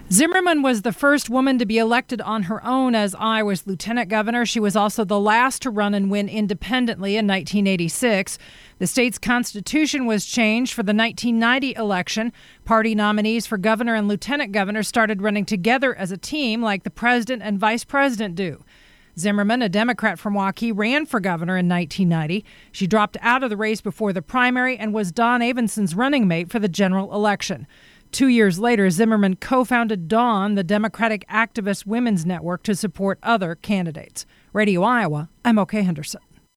Zimmerman was the first woman to be elected on her own as Iowa's lieutenant governor. She was also the last to run and win independently in 1986. The state's constitution was changed for the 1990 election. Party nominees for governor and lieutenant governor started running together as a team like the president and vice president do. Zimmerman, a Democrat from Waukee, ran for governor in 1990. She dropped out of the race before the primary and was Dawn Avenson's running mate for the general election. 2 years later, Zimmerman co-founded Dawn, the Democratic Activist Women's Network, to support other candidates. Radio Iowa, I'm OK Henderson.